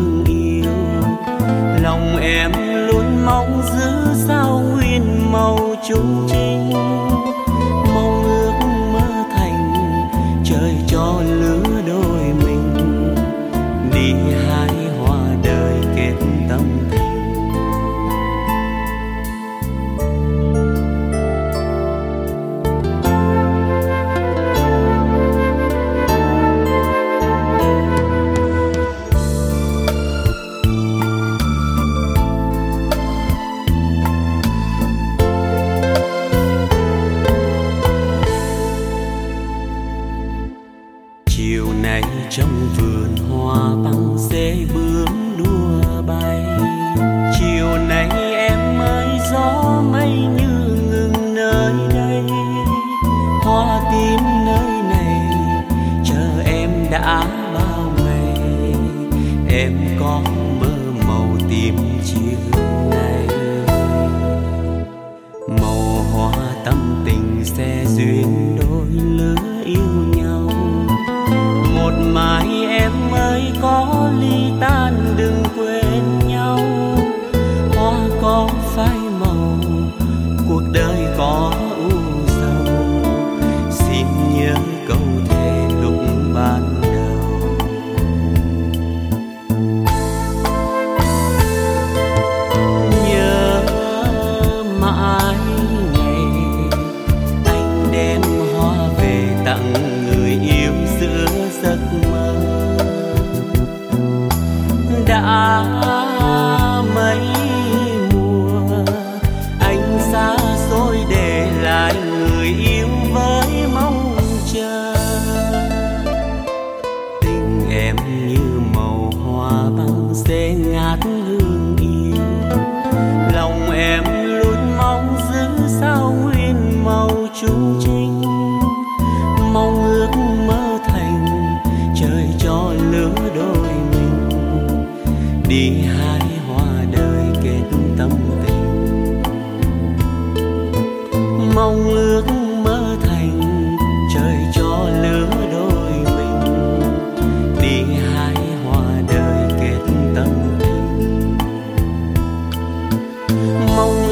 hương yêu. Lòng em luôn mong giữ sao nguyên màu chung trinh, mong ước mơ thành trời cho lứa đôi mình, đi hái hoa đời kết tâm tình. Chiều nay trong vườn hoa băng rễ bướm đua bay, chiều nay em ơi gió mây như ngừng nơi đây, hoa tím nơi này chờ em đã bao ngày, em có mơ màu tím chiều nay. Màu hoa tâm tình sẽ duyên đôi lứa yêu nhau, một mai em ơi có ly tan đừng quên nhau. Hoa có phai màu, cuộc đời có u sầu, xin nhớ câu thề lúc ban đầu. Nhớ mãi ngày anh đem hoa về tặng người yêu giữa giấc mơ. Đã mấy mùa anh xa xôi để lại người yêu với mong chờ. Tình em như màu hoa băng rễ ngát hương yêu, lòng em luôn mong giữ sao nguyên màu chung trinh, mong ước mơ thành trời cho lứa đôi mình, đi hái hoa đời kết tâm tình. Mong ước mơ thành trời cho lứa đôi mình, đi hái hoa đời kết tâm tình. Mong